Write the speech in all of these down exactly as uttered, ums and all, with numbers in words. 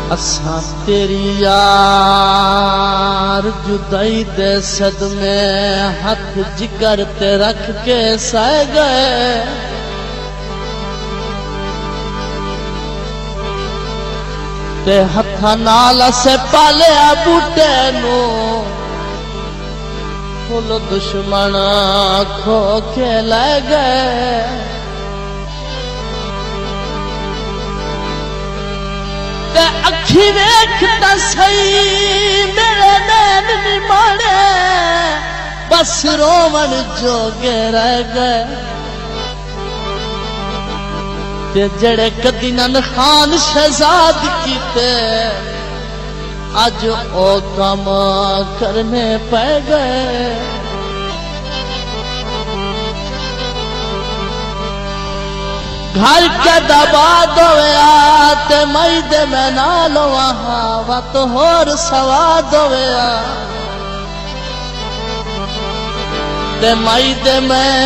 असां तेरी यार जुदाई दे सदमे हथ जिगर ते रख के सह गए। ते हथा नाल असे पालिया बूटे नू फुल दुश्मन खो के ले गए। ते अखी वेखता सही मेरे नैन नी माड़े बस रोवन जोगे रह गए। ते जड़े कदी नन खान शहजाद कीते अज ओ काम करने पै गए। घर के दबाद होया ते मई दे मैं नाल वहां वा तो होर सवाद होया। ते मई दे मैं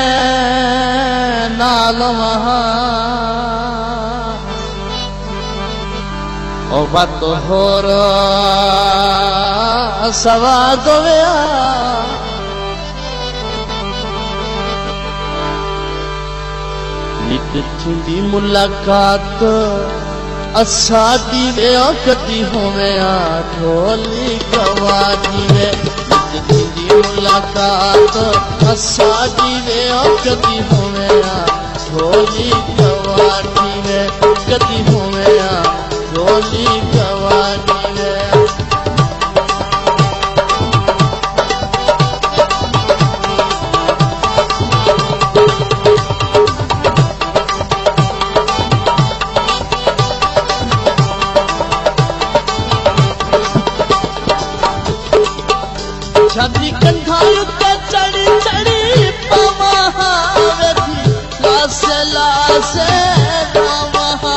नाल वहां ओ वा तो होर सवाद होया। नित थींदी मुलाकात असादी वे कदी होवे ढोली गवादी वे। नित थींदी मुलाकात असादी वे कदी होवे ढोली गवादी वे कदी होवे ढोली गवादी वे। छाती कंधा उत्ते चढ़ी चढ़ी पवा वेखी लासे लासे गावा।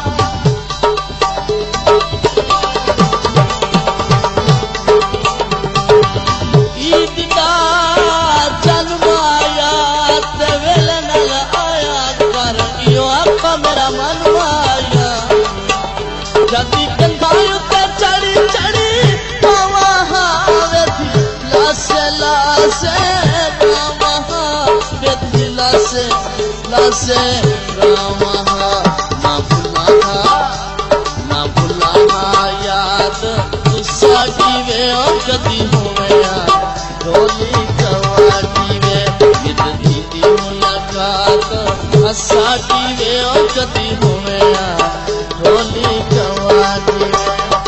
ईद दा जन्म आया ते वेले नाल आया कर इहो आपा मेरा मन आया। छाती कंधा उत्ते चढ़ी चढ़ी पवा वेखी लासे लासे रामा बेदी लासे लासे रामा। ना भुलाना ना भुलाना याद तुसा की वे कदी होवे ढोली गवादी वे। नित थींदी मुलाकात असा की वे कदी होवे ढोली गवादी वे।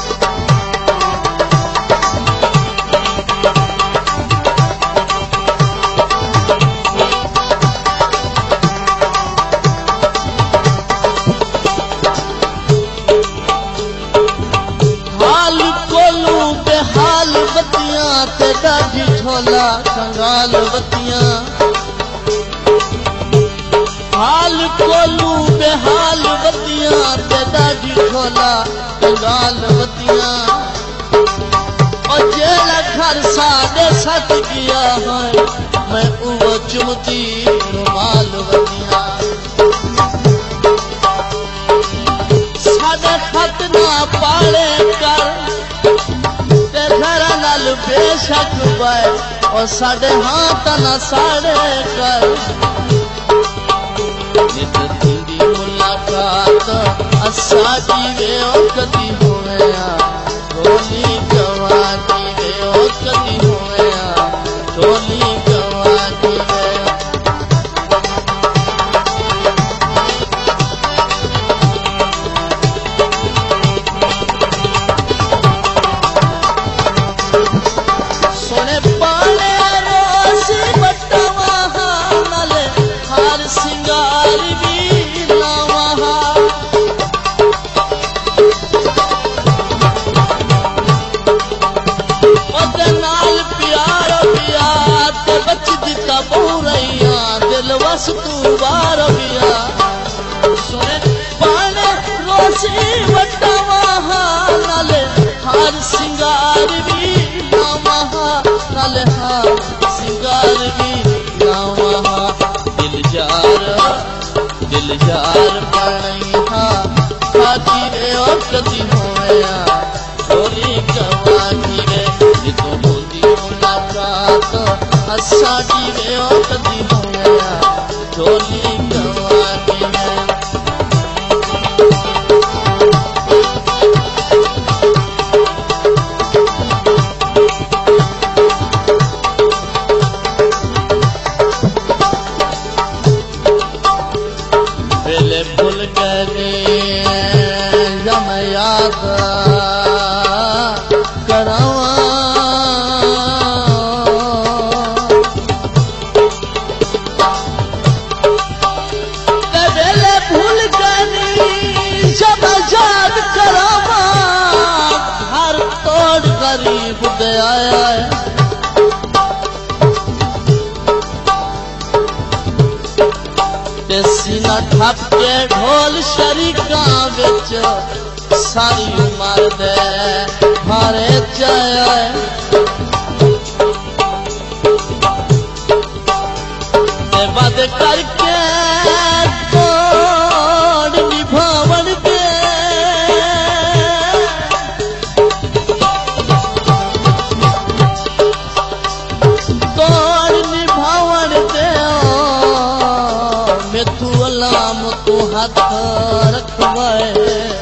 डाढ़ी झोला कंगाल बतियां हाल कोलू बेहाल बतियां ते डाढ़ी झोला कंगाल बतियां। और जेड़ा घर साढ़े सट गया है मैं वो चुमती रुमाल बतियां। साढ़े खत ना पाले कर बेशक बाय और साढ़े हाथ न साढ़े कर। नित थींदी मुलाकात असादी वे कदी होवे ढोली गवादी वे कदी होवे ढोली गवादी वे। तू बार बिया सुने पाने रोसी वड्डा वहा नाले हार सिंगार भी ना वहा नाले हार सिंगार भी ना वहा। दिल जार दिल जार पड़ई हा खाती रे और कदी होवे होया ढोली गवानी वे जितो होंदी मुलाकात असाडी वे ओ कदी होया ढोली गवानी वे पहले भूल गए जम याद करावा पहले भूल गए जब याद करावा घर तोड़ गरीब दे आया है सीना ठप के ढोल शरीका बिच सारी उमर दे मारे जाए बद करके तोड़ निभावन दे तोड़ निभावन दे तू अलाम तू हाथ रखवाए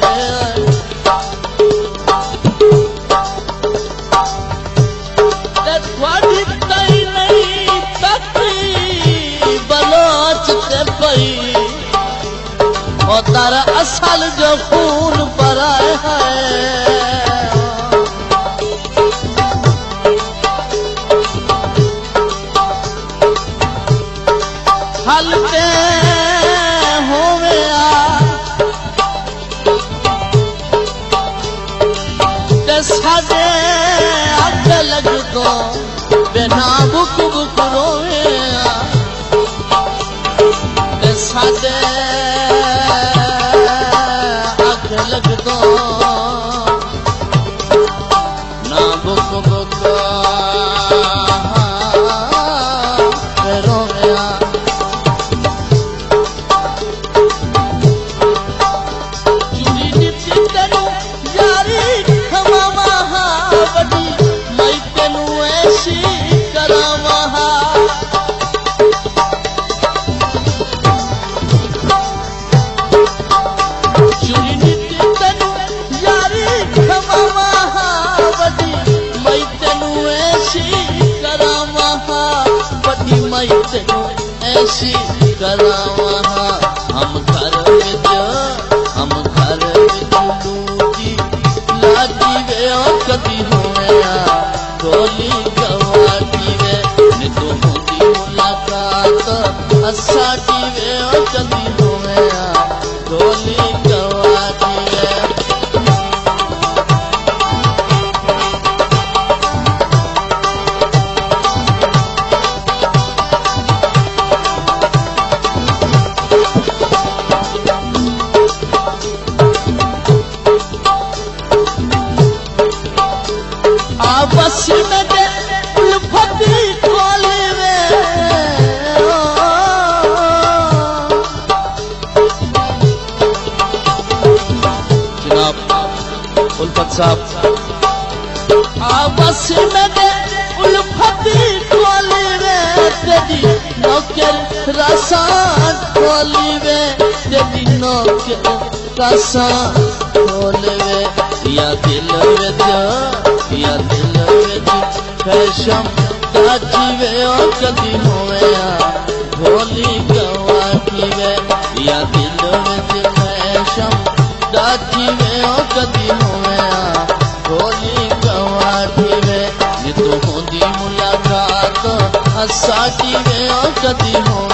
थोड़ी तई नहीं तकरी बलोच ते पई और तारा असल जो खून पराए है हलते साडे अग लग दो बिना बुक बुक रोवे साडे अग लग दो ना बुक बुक रोवे चुरी नीति तेनू यारी मैं तेनू ऐसी करावा चुरी नीति तेनू यारी खमावा बड़ी मैं तेनू ऐसी करावा बड़ी मैं तेनू ऐसी करावा हम घर विच हम घर विच लूटी लागी वे कदी होया ढोली गवानी वे नितो होंदी मुलाकात असाडी वे कदी होया ढोली गवानी वे बस में दे उल्फती खोले वे जनाब उल्फत साहब बस में दे उल्फती खोले वे तेरी नौकर रसान खोली वे तेरी नौकर रसान खोले वे या दिल विच या दिल विच फैशम दाची वे कदी होया ढोली गवानी वे या दिल विच फैशम दाची वे कदी होया ढोली गवानी वे जितो होंदी मुलाकात असाडी वे कदी हो